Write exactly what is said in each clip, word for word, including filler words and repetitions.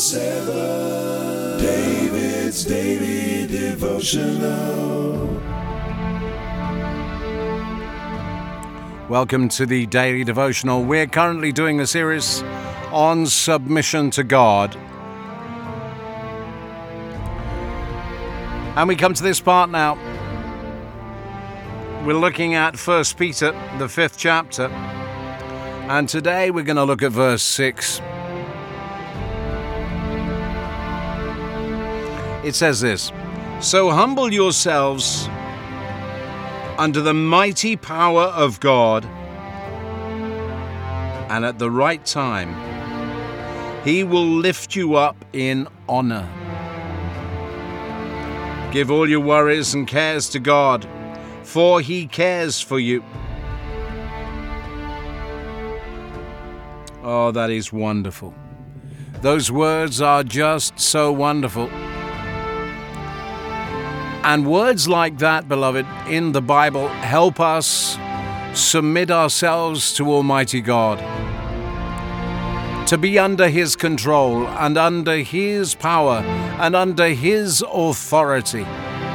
seven, David's Daily Devotional. Welcome to the Daily Devotional. We're currently doing a series on submission to God. And we come to this part now. We're looking at First Peter, the fifth chapter. And today we're going to look at verse six. It says this, "So humble yourselves under the mighty power of God, and at the right time, He will lift you up in honor. Give all your worries and cares to God, for He cares for you." Oh, that is wonderful. Those words are just so wonderful. And words like that, beloved, in the Bible help us submit ourselves to Almighty God, to be under His control and under His power and under His authority.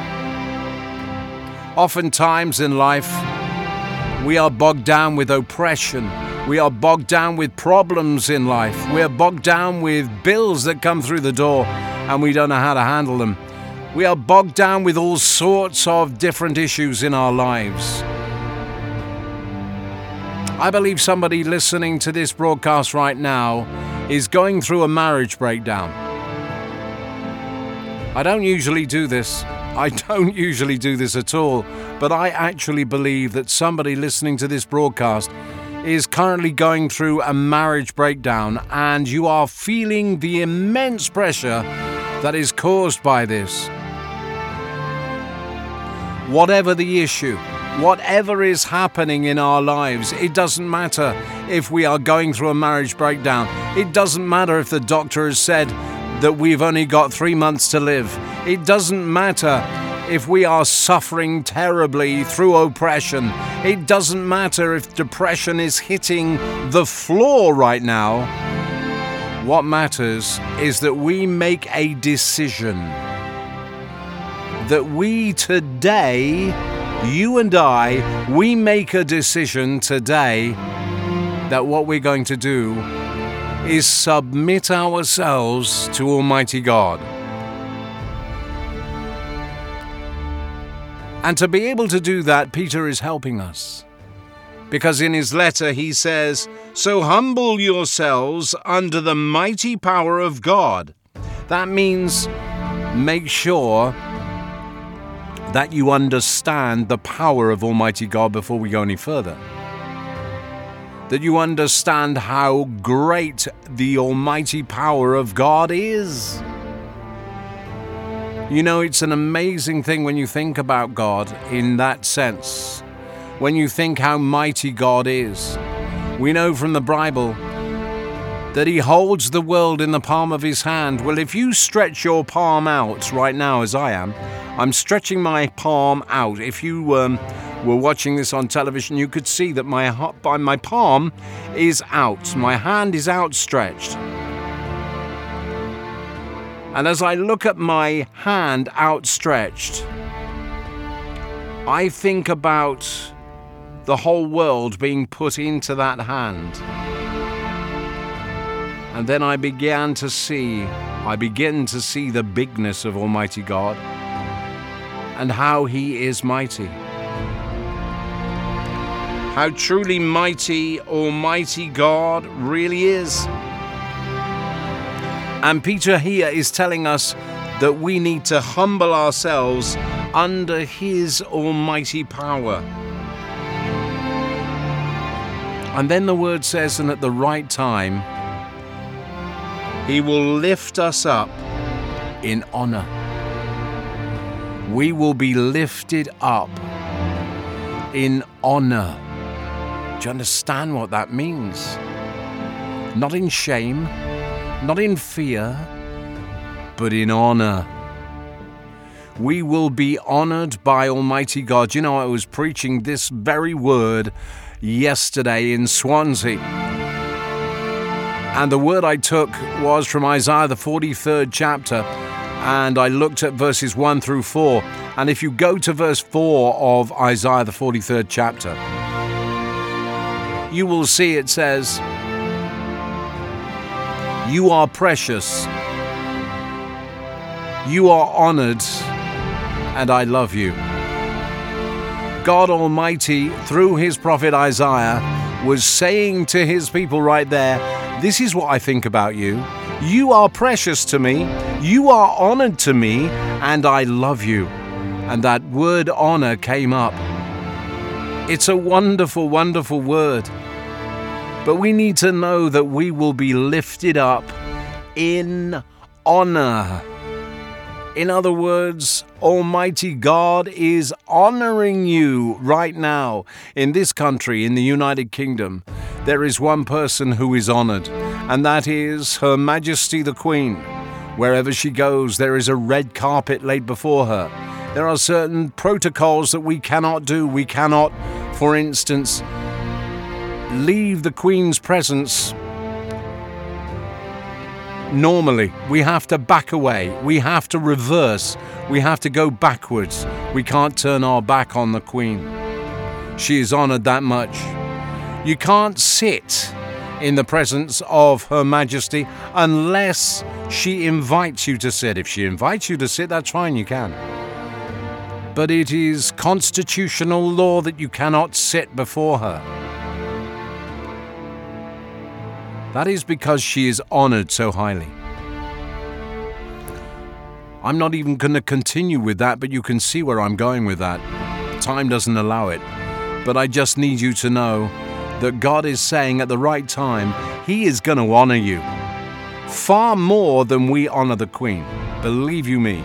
Oftentimes in life, we are bogged down with oppression. We are bogged down with problems in life. We are bogged down with bills that come through the door and we don't know how to handle them. We are bogged down with all sorts of different issues in our lives. I believe somebody listening to this broadcast right now is going through a marriage breakdown. I don't usually do this. I don't usually do this at all. But I actually believe that somebody listening to this broadcast is currently going through a marriage breakdown, and you are feeling the immense pressure that is caused by this. Whatever the issue, whatever is happening in our lives, it doesn't matter if we are going through a marriage breakdown. It doesn't matter if the doctor has said that we've only got three months to live. It doesn't matter if we are suffering terribly through oppression. It doesn't matter if depression is hitting the floor right now. What matters is that we make a decision. That we today, you and I, we make a decision today that what we're going to do is submit ourselves to Almighty God. And to be able to do that, Peter is helping us. Because in his letter he says, "So humble yourselves under the mighty power of God." That means make sure that you understand the power of Almighty God before we go any further. That you understand how great the almighty power of God is. You know, it's an amazing thing when you think about God in that sense. When you think how mighty God is. We know from the Bible that He holds the world in the palm of His hand. Well, if you stretch your palm out right now, as I am, I'm stretching my palm out. If you um, were watching this on television, you could see that my, my palm is out. My hand is outstretched. And as I look at my hand outstretched, I think about the whole world being put into that hand. And then I began to see, I begin to see the bigness of Almighty God and how He is mighty. How truly mighty Almighty God really is. And Peter here is telling us that we need to humble ourselves under His almighty power. And then the word says, and at the right time, He will lift us up in honor. We will be lifted up in honor. Do you understand what that means? Not in shame, not in fear, but in honor. We will be honored by Almighty God. You know, I was preaching this very word yesterday in Swansea. And the word I took was from Isaiah, the forty-third chapter, and I looked at verses one through four. And if you go to verse four of Isaiah, the forty-third chapter, you will see it says, "You are precious, you are honored, and I love you." God Almighty, through his prophet Isaiah, was saying to his people right there, this is what I think about you. You are precious to me, you are honored to me, and I love you. And that word honor came up. It's a wonderful, wonderful word. But we need to know that we will be lifted up in honor. In other words, Almighty God is honoring you right now. In this country, in the United Kingdom, there is one person who is honored, and that is Her Majesty the Queen. Wherever she goes, there is a red carpet laid before her. There are certain protocols that we cannot do. We cannot, for instance, leave the Queen's presence. Normally, we have to back away, we have to reverse, we have to go backwards. We can't turn our back on the Queen. She is honored that much. You can't sit in the presence of Her Majesty unless she invites you to sit. If she invites you to sit, that's fine, you can. But it is constitutional law that you cannot sit before her. That is because she is honored so highly. I'm not even going to continue with that, but you can see where I'm going with that. Time doesn't allow it. But I just need you to know that God is saying at the right time, He is going to honor you. Far more than we honor the Queen. Believe you me.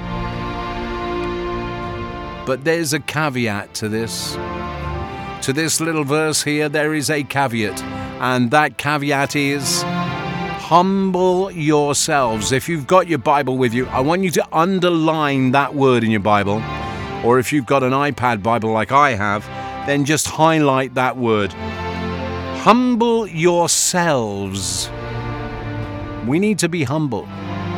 But there's a caveat to this. To this little verse here, there is a caveat. And that caveat is, humble yourselves. If you've got your Bible with you, I want you to underline that word in your Bible. Or if you've got an iPad Bible like I have, then just highlight that word. Humble yourselves. We need to be humble.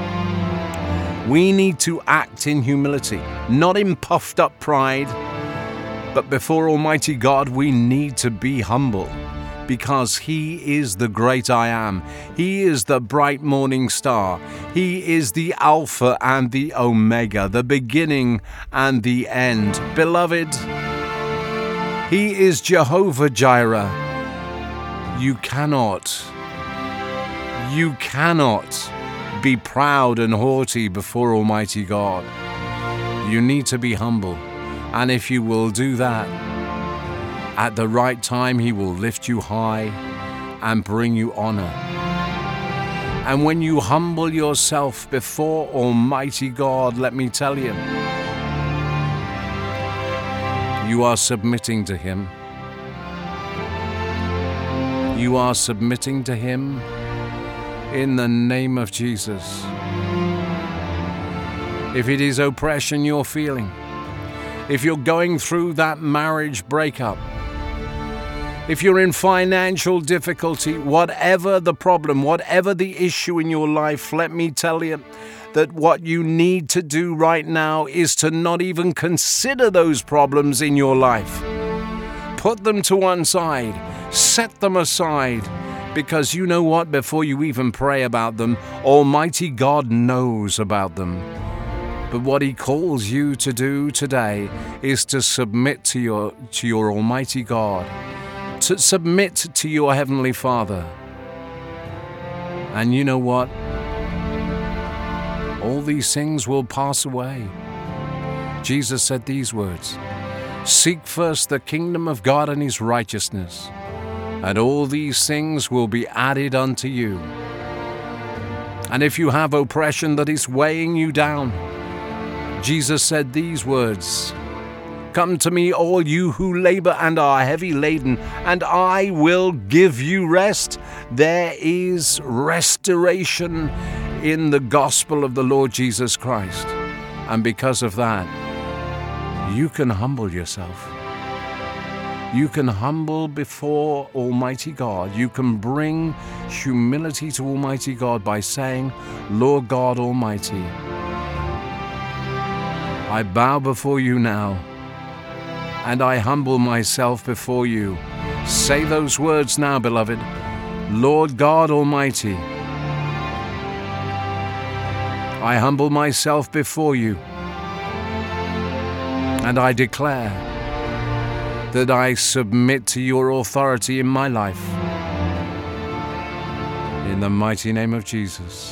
We need to act in humility, not in puffed up pride, but before Almighty God, we need to be humble. Because He is the great I am. He is the bright morning star. He is the Alpha and the Omega, the beginning and the end. Beloved, He is Jehovah Jireh. You cannot, you cannot be proud and haughty before Almighty God. You need to be humble. And if you will do that, at the right time, He will lift you high and bring you honor. And when you humble yourself before Almighty God, let me tell you, you are submitting to Him. You are submitting to Him in the name of Jesus. If it is oppression you're feeling, if you're going through that marriage breakup, if you're in financial difficulty, whatever the problem, whatever the issue in your life, let me tell you that what you need to do right now is to not even consider those problems in your life. Put them to one side, set them aside, because you know what? Before you even pray about them, Almighty God knows about them. But what He calls you to do today is to submit to your, to your Almighty God. To submit to your Heavenly Father. And you know what? All these things will pass away. Jesus said these words, "Seek first the kingdom of God and His righteousness, and all these things will be added unto you." And if you have oppression that is weighing you down, Jesus said these words, "Come to me, all you who labor and are heavy laden, and I will give you rest." There is restoration in the gospel of the Lord Jesus Christ. And because of that, you can humble yourself. You can humble before Almighty God. You can bring humility to Almighty God by saying, Lord God Almighty, I bow before you now, and I humble myself before you. Say those words now, beloved. Lord God Almighty, I humble myself before you, and I declare that I submit to your authority in my life. In the mighty name of Jesus.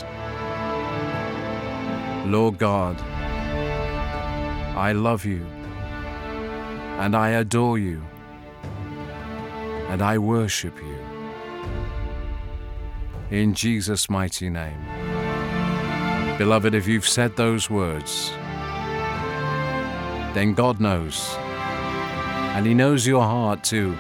Lord God, I love you, and I adore you, and I worship you. In Jesus' mighty name. Beloved, if you've said those words, then God knows. And He knows your heart too.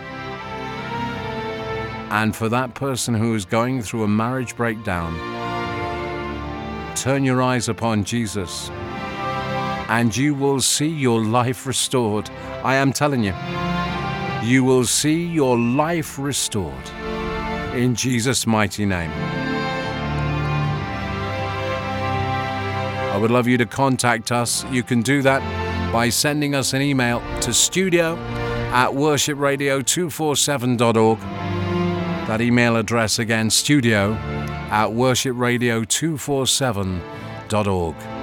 And for that person who is going through a marriage breakdown, turn your eyes upon Jesus, and you will see your life restored. I am telling you, you will see your life restored in Jesus' mighty name. I would love you to contact us. You can do that by sending us an email to studio at worship radio two forty-seven dot org. That email address again, studio at worship radio two forty-seven dot org.